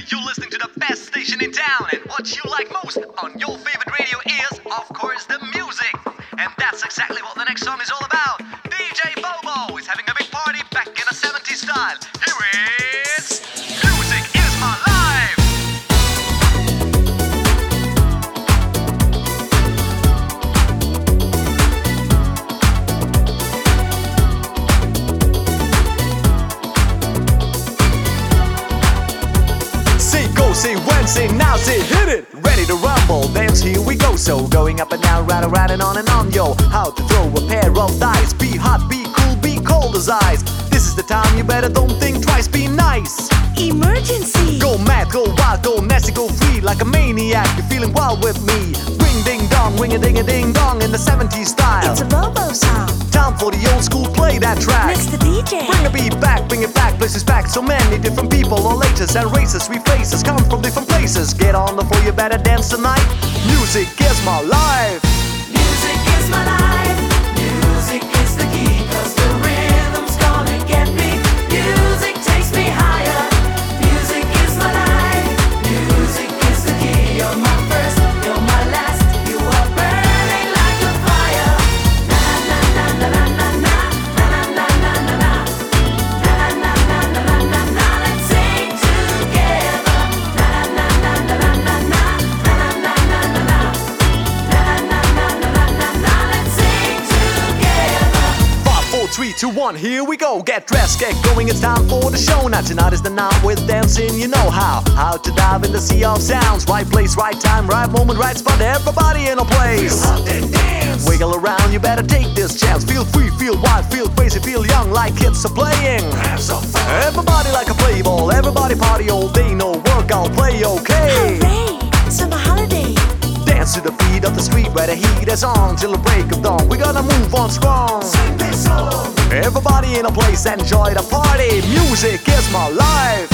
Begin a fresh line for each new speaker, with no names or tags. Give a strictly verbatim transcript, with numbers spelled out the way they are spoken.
You're listening to the best station in town, and what you like most on your favorite radio is, of course, the music. And that's exactly what the next song is all about. D J Bobo is having a big party back in a seventies style. Here it's Music Is My Life.
Say go, say when, say now, say hit it. Ready to rumble, dance, here we go. So going up and down, round and round and on and on, yo. How to throw a pair of dice. Be hot, be cool, be cold as ice. This is the time, you better don't think twice, be nice.
Emergency!
Go mad, go wild, go nasty, go free like a maniac. You're feeling wild with me. Ring ding dong, ring a ding a ding dong in the seventies style.
It's a Bobo song.
Time for the old school, play that track.
Next to D J.
Bring the beat back, bring it back, places back. So many different people, all ages and races. We faces come from different places. Get on the floor, you better dance tonight. Music is my life.
Music is my life. Music is the key, 'cause the rhythm's gonna get me. Music takes me higher. Music is my life. Music is the key. You're my first, you're my last. You are burning like a fire. Na na na na na na na na na na na na na na na na na na na. Let's sing together. Na na na na na na na na na na na na na na na na na. Let's sing together.
Five, four, three, two, one, here we go. Get dressed, get going, it's time for the show. Now tonight is the night with dancing, you know how. How to dive in the sea of sounds. Right place, right time, right moment, right spot. Everybody in a place.
Feel hot and dance.
Wiggle around, you better take this chance. Feel free, feel wild, feel crazy, feel young like kids are playing.
Have some fun.
Everybody like a play ball, everybody party all day. No work, I'll play okay.
Hooray! Summer holiday.
Dance to the beat of the street where the heat is on till the break of dawn. We're gonna move on strong.
Sing this song.
Everybody in a place, enjoy the party. Music is my life.